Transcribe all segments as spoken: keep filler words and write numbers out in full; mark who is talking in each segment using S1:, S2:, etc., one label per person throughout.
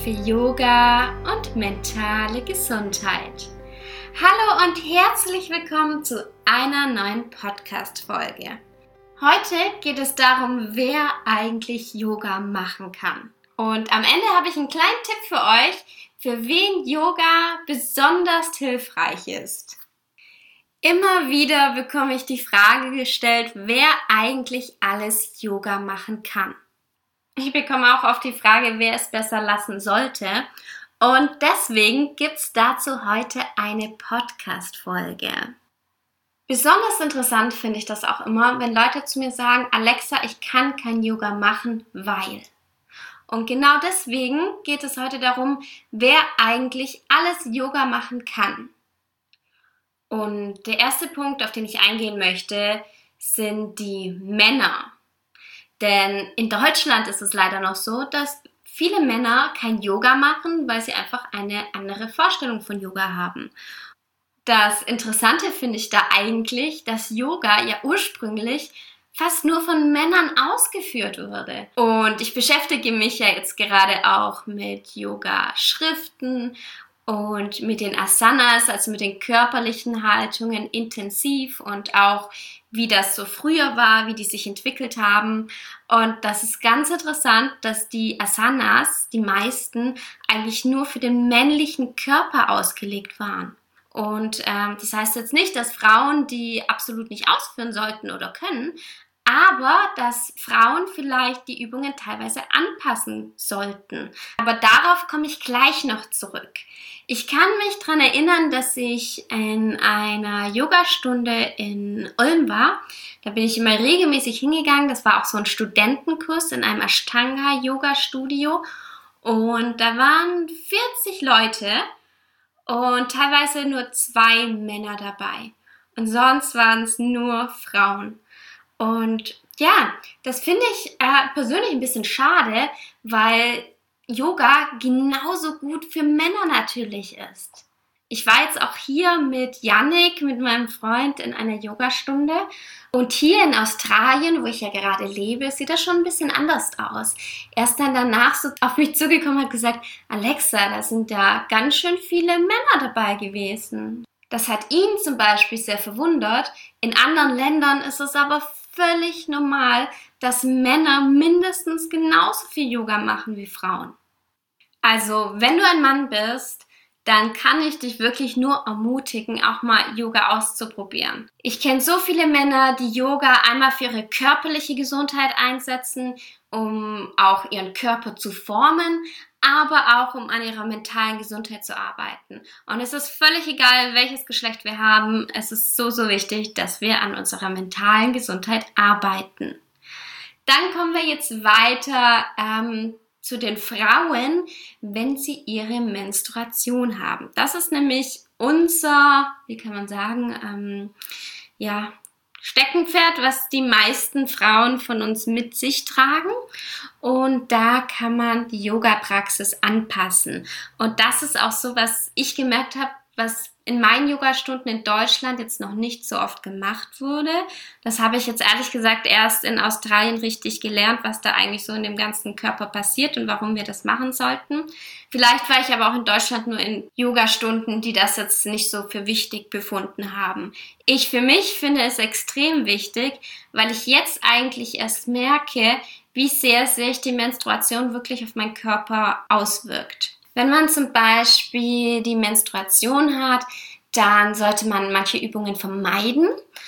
S1: für Yoga und mentale Gesundheit. Hallo und herzlich willkommen zu einer neuen Podcast-Folge. Heute geht es darum, wer eigentlich Yoga machen kann. Und am Ende habe ich einen kleinen Tipp für euch, für wen Yoga besonders hilfreich ist. Immer wieder bekomme ich die Frage gestellt, wer eigentlich alles Yoga machen kann. Ich bekomme auch oft die Frage, wer es besser lassen sollte. Und deswegen gibt es dazu heute eine Podcast-Folge. Besonders interessant finde ich das auch immer, wenn Leute zu mir sagen, Alexa, ich kann kein Yoga machen, weil. Und genau deswegen geht es heute darum, wer eigentlich alles Yoga machen kann. Und der erste Punkt, auf den ich eingehen möchte, sind die Männer. Denn in Deutschland ist es leider noch so, dass viele Männer kein Yoga machen, weil sie einfach eine andere Vorstellung von Yoga haben. Das Interessante finde ich da eigentlich, dass Yoga ja ursprünglich fast nur von Männern ausgeführt wurde. Und ich beschäftige mich ja jetzt gerade auch mit Yoga-Schriften und mit den Asanas, also mit den körperlichen Haltungen intensiv und auch wie das so früher war, wie die sich entwickelt haben. Und das ist ganz interessant, dass die Asanas, die meisten, eigentlich nur für den männlichen Körper ausgelegt waren. Und ähm, das heißt jetzt nicht, dass Frauen die absolut nicht ausführen sollten oder können, aber dass Frauen vielleicht die Übungen teilweise anpassen sollten. Aber darauf komme ich gleich noch zurück. Ich kann mich daran erinnern, dass ich in einer Yogastunde in Ulm war. Da bin ich immer regelmäßig hingegangen. Das war auch so ein Studentenkurs in einem Ashtanga-Yoga-Studio. Und da waren vierzig Leute und teilweise nur zwei Männer dabei. Und sonst waren es nur Frauen. Und ja, das finde ich äh, persönlich ein bisschen schade, weil Yoga genauso gut für Männer natürlich ist. Ich war jetzt auch hier mit Yannick, mit meinem Freund, in einer Yogastunde. Und hier in Australien, wo ich ja gerade lebe, sieht das schon ein bisschen anders aus. Er ist dann danach so auf mich zugekommen und hat gesagt, Alexa, da sind ja ganz schön viele Männer dabei gewesen. Das hat ihn zum Beispiel sehr verwundert. In anderen Ländern ist es aber völlig normal, dass Männer mindestens genauso viel Yoga machen wie Frauen. Also, wenn du ein Mann bist, dann kann ich dich wirklich nur ermutigen, auch mal Yoga auszuprobieren. Ich kenne so viele Männer, die Yoga einmal für ihre körperliche Gesundheit einsetzen, um auch ihren Körper zu formen, aber auch um an ihrer mentalen Gesundheit zu arbeiten. Und es ist völlig egal, welches Geschlecht wir haben. Es ist so, so wichtig, dass wir an unserer mentalen Gesundheit arbeiten. Dann kommen wir jetzt weiter ähm, zu den Frauen, wenn sie ihre Menstruation haben. Das ist nämlich unser, wie kann man sagen, ähm, ja, Steckenpferd, was die meisten Frauen von uns mit sich tragen. Und da kann man die Yoga-Praxis anpassen. Und das ist auch so, was ich gemerkt habe, was in meinen Yogastunden in Deutschland jetzt noch nicht so oft gemacht wurde. Das habe ich jetzt ehrlich gesagt erst in Australien richtig gelernt, was da eigentlich so in dem ganzen Körper passiert und warum wir das machen sollten. Vielleicht war ich aber auch in Deutschland nur in Yogastunden, die das jetzt nicht so für wichtig befunden haben. Ich für mich finde es extrem wichtig, weil ich jetzt eigentlich erst merke, wie sehr sich die Menstruation wirklich auf meinen Körper auswirkt. Wenn man zum Beispiel die Menstruation hat, dann sollte man manche Übungen vermeiden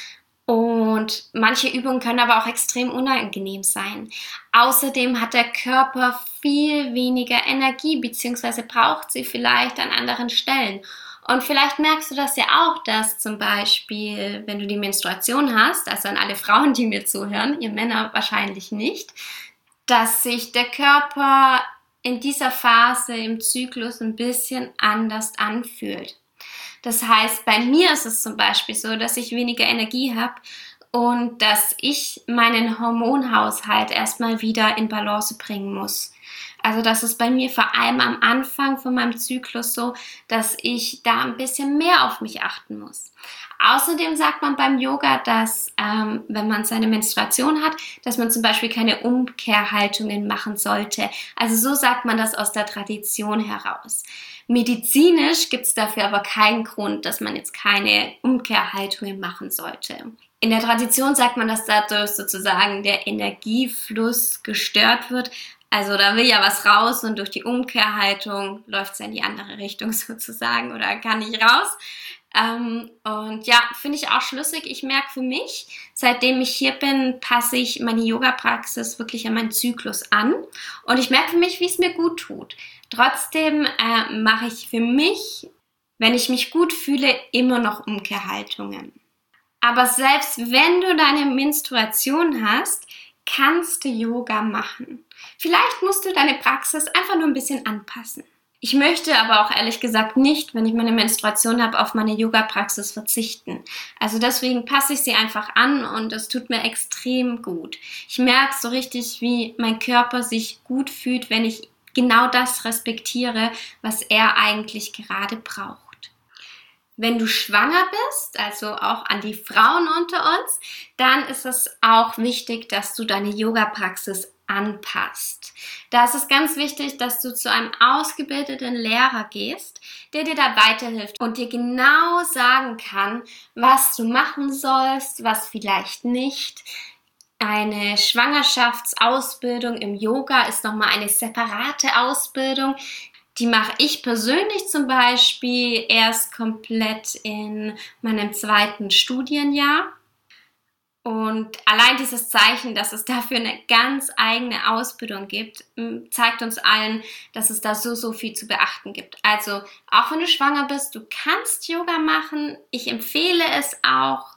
S1: und manche Übungen können aber auch extrem unangenehm sein. Außerdem hat der Körper viel weniger Energie bzw. braucht sie vielleicht an anderen Stellen. Und vielleicht merkst du das ja auch, dass zum Beispiel, wenn du die Menstruation hast, also an alle Frauen, die mir zuhören, ihr Männer wahrscheinlich nicht, dass sich der Körper in dieser Phase im Zyklus ein bisschen anders anfühlt. Das heißt, bei mir ist es zum Beispiel so, dass ich weniger Energie habe und dass ich meinen Hormonhaushalt erstmal wieder in Balance bringen muss. Also das ist bei mir vor allem am Anfang von meinem Zyklus so, dass ich da ein bisschen mehr auf mich achten muss. Außerdem sagt man beim Yoga, dass ähm, wenn man seine Menstruation hat, dass man zum Beispiel keine Umkehrhaltungen machen sollte. Also so sagt man das aus der Tradition heraus. Medizinisch gibt es dafür aber keinen Grund, dass man jetzt keine Umkehrhaltungen machen sollte. In der Tradition sagt man, dass dadurch sozusagen der Energiefluss gestört wird. Also da will ja was raus und durch die Umkehrhaltung läuft es in die andere Richtung sozusagen oder kann nicht raus. Ähm, und ja, finde ich auch schlüssig. Ich merke für mich, seitdem ich hier bin, passe ich meine Yoga-Praxis wirklich an meinen Zyklus an. Und ich merke für mich, wie es mir gut tut. Trotzdem äh, mache ich für mich, wenn ich mich gut fühle, immer noch Umkehrhaltungen. Aber selbst wenn du deine Menstruation hast, kannst du Yoga machen. Vielleicht musst du deine Praxis einfach nur ein bisschen anpassen. Ich möchte aber auch ehrlich gesagt nicht, wenn ich meine Menstruation habe, auf meine Yoga-Praxis verzichten. Also deswegen passe ich sie einfach an und es tut mir extrem gut. Ich merke so richtig, wie mein Körper sich gut fühlt, wenn ich genau das respektiere, was er eigentlich gerade braucht. Wenn du schwanger bist, also auch an die Frauen unter uns, dann ist es auch wichtig, dass du deine Yoga-Praxis anpasst. Da ist es ganz wichtig, dass du zu einem ausgebildeten Lehrer gehst, der dir da weiterhilft und dir genau sagen kann, was du machen sollst, was vielleicht nicht. Eine Schwangerschaftsausbildung im Yoga ist nochmal eine separate Ausbildung. Die mache ich persönlich zum Beispiel erst komplett in meinem zweiten Studienjahr. Und allein dieses Zeichen, dass es dafür eine ganz eigene Ausbildung gibt, zeigt uns allen, dass es da so, so viel zu beachten gibt. Also auch wenn du schwanger bist, du kannst Yoga machen. Ich empfehle es auch,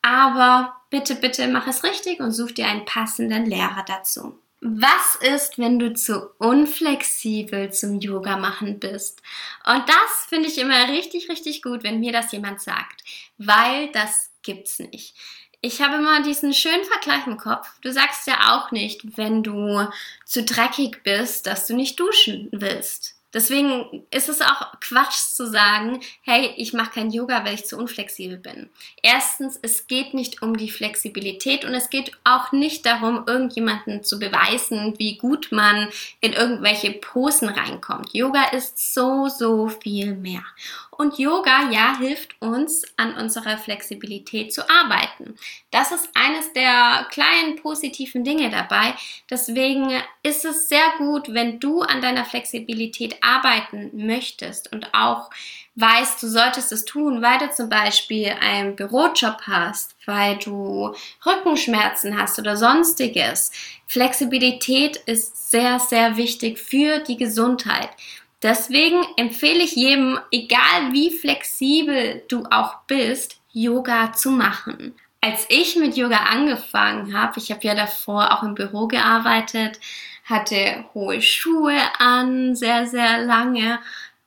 S1: aber bitte, bitte mach es richtig und such dir einen passenden Lehrer dazu. Was ist, wenn du zu unflexibel zum Yoga machen bist? Und das finde ich immer richtig, richtig gut, wenn mir das jemand sagt, weil das gibt's nicht. Ich habe immer diesen schönen Vergleich im Kopf. Du sagst ja auch nicht, wenn du zu dreckig bist, dass du nicht duschen willst. Deswegen ist es auch Quatsch zu sagen, hey, ich mache kein Yoga, weil ich zu unflexibel bin. Erstens, es geht nicht um die Flexibilität und es geht auch nicht darum, irgendjemanden zu beweisen, wie gut man in irgendwelche Posen reinkommt. Yoga ist so, so viel mehr. Und Yoga, ja, hilft uns, an unserer Flexibilität zu arbeiten. Das ist eines der kleinen positiven Dinge dabei. Deswegen ist es sehr gut, wenn du an deiner Flexibilität arbeiten möchtest und auch weißt, du solltest es tun, weil du zum Beispiel einen Bürojob hast, weil du Rückenschmerzen hast oder sonstiges. Flexibilität ist sehr, sehr wichtig für die Gesundheit. Deswegen empfehle ich jedem, egal wie flexibel du auch bist, Yoga zu machen. Als ich mit Yoga angefangen habe, ich habe ja davor auch im Büro gearbeitet, hatte hohe Schuhe an, sehr, sehr lange.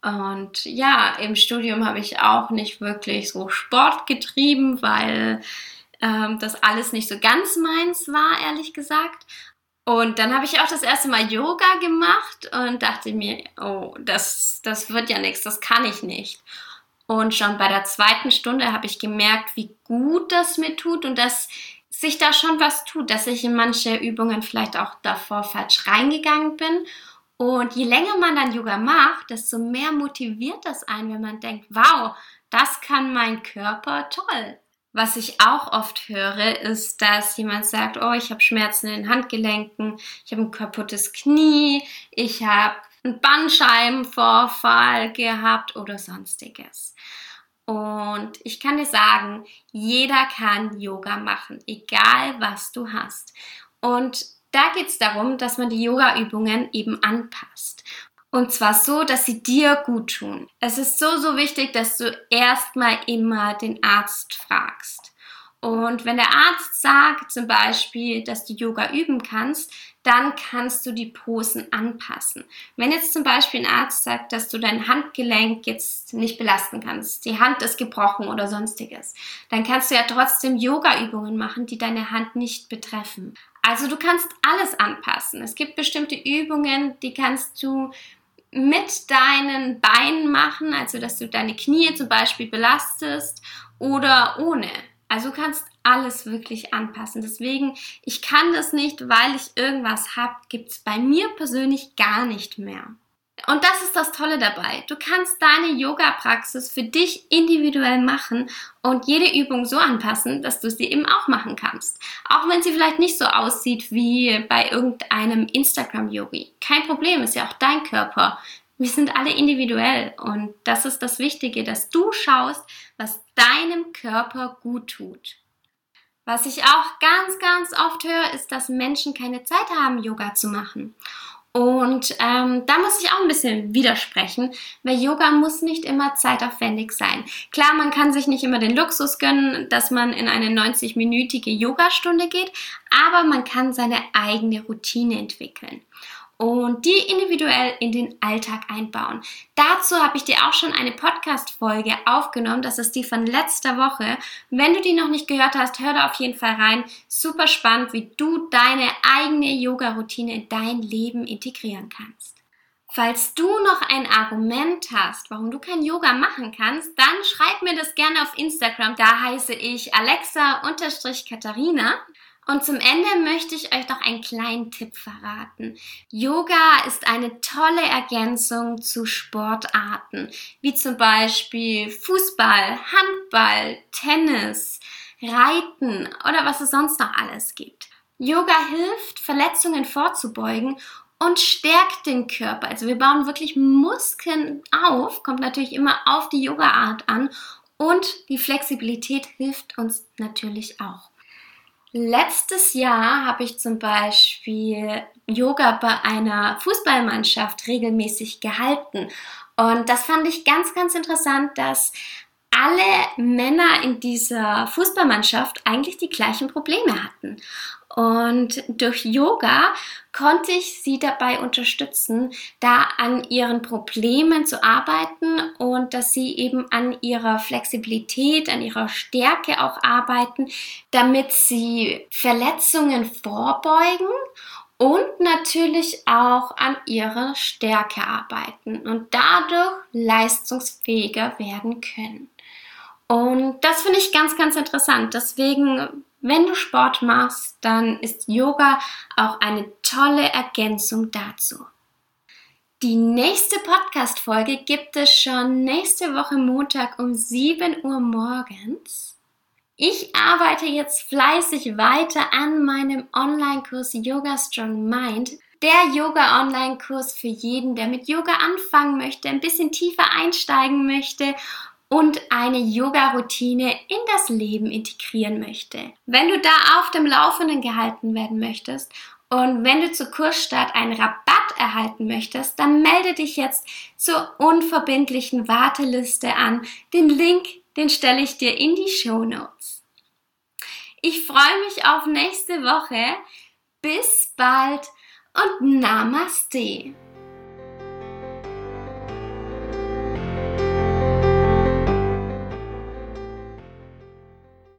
S1: Und ja, im Studium habe ich auch nicht wirklich so Sport getrieben, weil ähm, das alles nicht so ganz meins war, ehrlich gesagt. Und dann habe ich auch das erste Mal Yoga gemacht und dachte mir, oh, das, das wird ja nichts, das kann ich nicht. Und schon bei der zweiten Stunde habe ich gemerkt, wie gut das mir tut und dass sich da schon was tut, dass ich in manche Übungen vielleicht auch davor falsch reingegangen bin. Und je länger man dann Yoga macht, desto mehr motiviert das einen, wenn man denkt, wow, das kann mein Körper toll. Was ich auch oft höre, ist, dass jemand sagt, oh, ich habe Schmerzen in den Handgelenken, ich habe ein kaputtes Knie, ich habe einen Bandscheibenvorfall gehabt oder sonstiges. Und ich kann dir sagen, jeder kann Yoga machen, egal was du hast. Und da geht es darum, dass man die Yoga-Übungen eben anpasst. Und zwar so, dass sie dir gut tun. Es ist so, so wichtig, dass du erstmal immer den Arzt fragst. Und wenn der Arzt sagt zum Beispiel, dass du Yoga üben kannst, dann kannst du die Posen anpassen. Wenn jetzt zum Beispiel ein Arzt sagt, dass du dein Handgelenk jetzt nicht belasten kannst, die Hand ist gebrochen oder sonstiges, dann kannst du ja trotzdem Yoga-Übungen machen, die deine Hand nicht betreffen. Also du kannst alles anpassen. Es gibt bestimmte Übungen, die kannst du mit deinen Beinen machen, also dass du deine Knie zum Beispiel belastest oder ohne. Also du kannst alles wirklich anpassen. Deswegen, ich kann das nicht, weil ich irgendwas habe, gibt es bei mir persönlich gar nicht mehr. Und das ist das Tolle dabei. Du kannst deine Yoga-Praxis für dich individuell machen und jede Übung so anpassen, dass du sie eben auch machen kannst. Auch wenn sie vielleicht nicht so aussieht wie bei irgendeinem Instagram-Yogi. Kein Problem, ist ja auch dein Körper. Wir sind alle individuell und das ist das Wichtige, dass du schaust, was deinem Körper gut tut. Was ich auch ganz, ganz oft höre, ist, dass Menschen keine Zeit haben, Yoga zu machen. Und ähm, da muss ich auch ein bisschen widersprechen, weil Yoga muss nicht immer zeitaufwendig sein. Klar, man kann sich nicht immer den Luxus gönnen, dass man in eine neunzig-minütige Yogastunde geht, aber man kann seine eigene Routine entwickeln und die individuell in den Alltag einbauen. Dazu habe ich dir auch schon eine Podcast-Folge aufgenommen, das ist die von letzter Woche. Wenn du die noch nicht gehört hast, hör da auf jeden Fall rein. Super spannend, wie du deine eigene Yoga-Routine in dein Leben integrieren kannst. Falls du noch ein Argument hast, warum du kein Yoga machen kannst, dann schreib mir das gerne auf Instagram. Da heiße ich Alexa-Katharina. Und zum Ende möchte ich euch noch einen kleinen Tipp verraten. Yoga ist eine tolle Ergänzung zu Sportarten, wie zum Beispiel Fußball, Handball, Tennis, Reiten oder was es sonst noch alles gibt. Yoga hilft, Verletzungen vorzubeugen und stärkt den Körper. Also wir bauen wirklich Muskeln auf, kommt natürlich immer auf die Yoga-Art an und die Flexibilität hilft uns natürlich auch. Letztes Jahr habe ich zum Beispiel Yoga bei einer Fußballmannschaft regelmäßig gehalten und das fand ich ganz, ganz interessant, dass alle Männer in dieser Fußballmannschaft eigentlich die gleichen Probleme hatten. Und durch Yoga konnte ich sie dabei unterstützen, da an ihren Problemen zu arbeiten und dass sie eben an ihrer Flexibilität, an ihrer Stärke auch arbeiten, damit sie Verletzungen vorbeugen und natürlich auch an ihrer Stärke arbeiten und dadurch leistungsfähiger werden können. Und das finde ich ganz, ganz interessant. Deswegen, wenn du Sport machst, dann ist Yoga auch eine tolle Ergänzung dazu. Die nächste Podcast-Folge gibt es schon nächste Woche Montag um sieben Uhr morgens. Ich arbeite jetzt fleißig weiter an meinem Online-Kurs Yoga Strong Mind. Der Yoga-Online-Kurs für jeden, der mit Yoga anfangen möchte, ein bisschen tiefer einsteigen möchte und eine Yoga-Routine in das Leben integrieren möchte. Wenn du da auf dem Laufenden gehalten werden möchtest und wenn du zur Kursstart einen Rabatt erhalten möchtest, dann melde dich jetzt zur unverbindlichen Warteliste an. Den Link, den stelle ich dir in die Shownotes. Ich freue mich auf nächste Woche. Bis bald und Namaste.